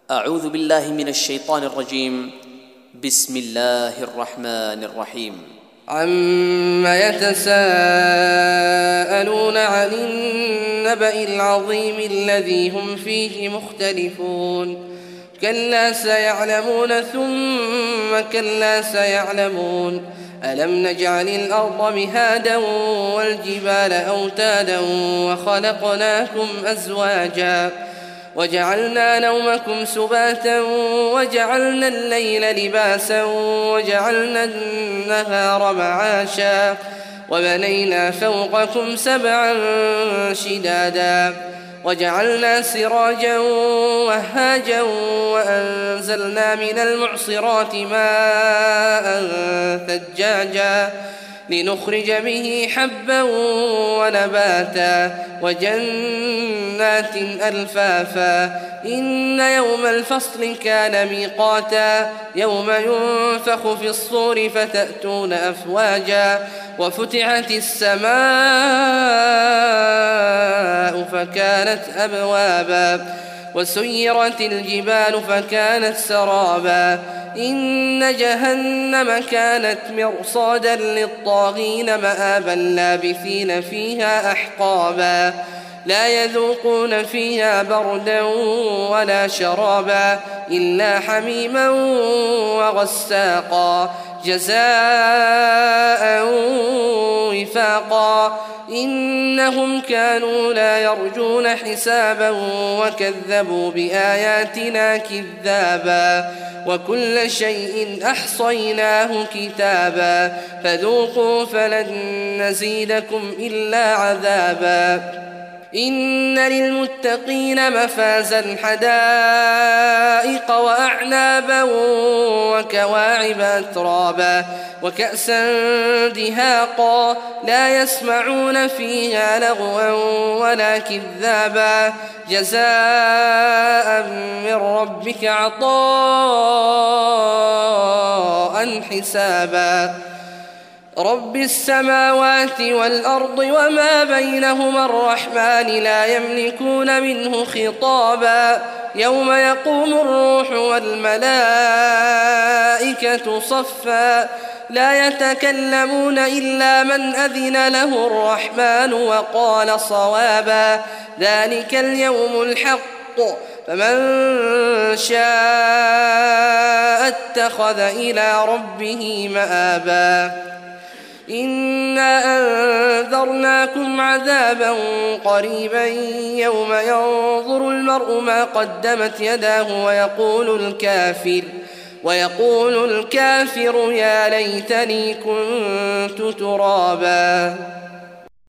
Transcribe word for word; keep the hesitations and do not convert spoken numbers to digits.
أعوذ بالله من الشيطان الرجيم. بسم الله الرحمن الرحيم. عم يتساءلون عن النبأ العظيم الذي هم فيه مختلفون كلا سيعلمون ثم كلا سيعلمون ألم نجعل الأرض مهادا والجبال أوتادا وخلقناكم أزواجا وجعلنا نومكم سباتا وجعلنا الليل لباسا وجعلنا النهار معاشا وبنينا فوقكم سبعا شدادا وجعلنا سراجا وهاجا وأنزلنا من المعصرات ماء ثجاجا لنخرج به حبا ونباتا وجنات ألفافا إن يوم الفصل كان ميقاتا يوم ينفخ في الصور فتأتون أفواجا وفتحت السماء فكانت أبوابا وسيرت الجبال فكانت سرابا إن جهنم كانت مرصادا للطاغين مآبا لابثين فيها أحقابا لا يذوقون فيها بردا ولا شرابا إلا حميما وغساقا جزاء وفاقا إنهم كانوا لا يرجون حسابا وكذبوا بآياتنا كذابا وكل شيء أحصيناه كتابا فذوقوا فلن نزيدكم إلا عذابا إن للمتقين مفازا حدائق وأعنابا وكواعب أترابا وكأسا دهاقا لا يسمعون فيها لغوا ولا كذابا جزاء من ربك عطاء حسابا رب السماوات والأرض وما بينهما الرحمن لا يملكون منه خطابا يوم يقوم الروح والملائكة صفا لا يتكلمون إلا من أذن له الرحمن وقال صوابا ذلك اليوم الحق فمن شاء اتخذ إلى ربه مآبا إنا أنذرناكم عذابا قريبا يوم ينظر المرء ما قدمت يداه ويقول الكافر ويقول الكافر يا ليتني كنت ترابا.